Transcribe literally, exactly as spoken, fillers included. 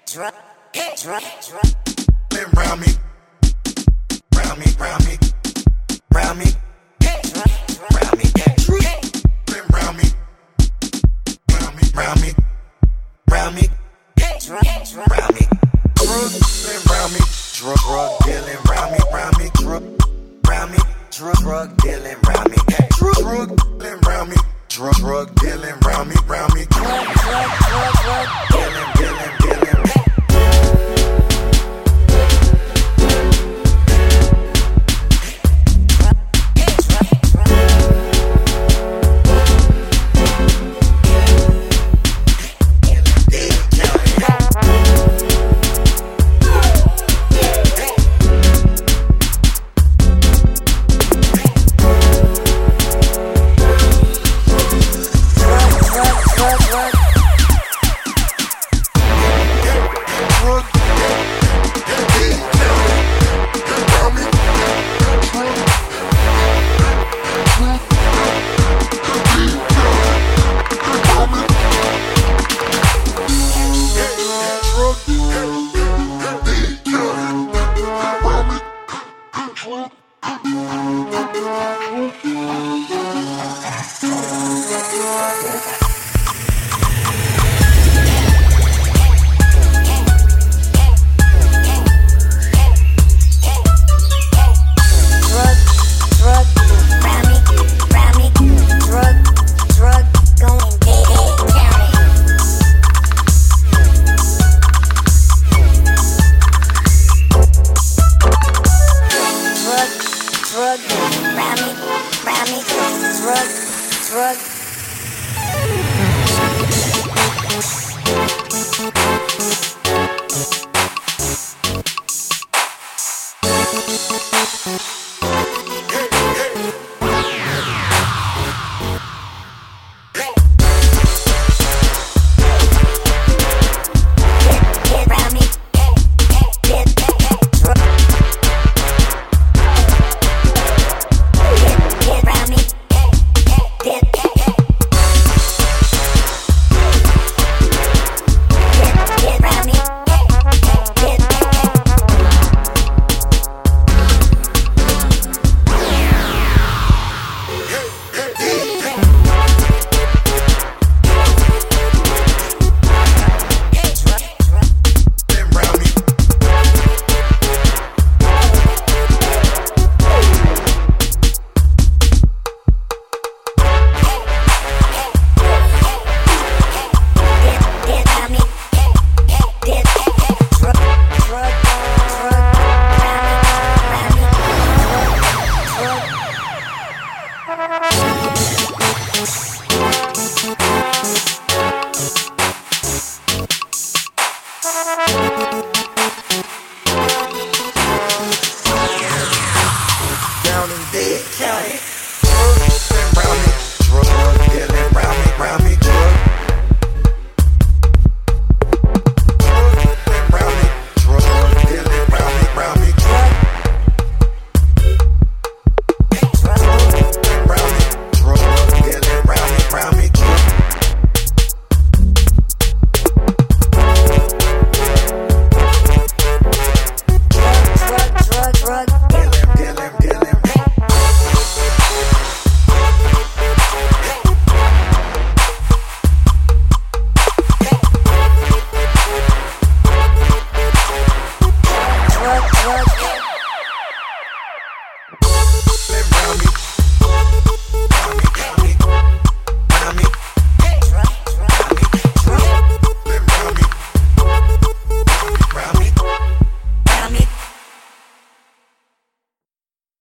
drug, drug, drug. Been round me, round me, round me, round me, round me, been round me, round me, round me, round me, round me. Drug, been round me, drug, drug dealing, round me, round me, drug, round me, drug, drug dealing, round me, drug, drug, been round me, drug, drug dealing, round me, round me, drug, drug, drug, drug dealing, dealing, dealing. Drug, drug.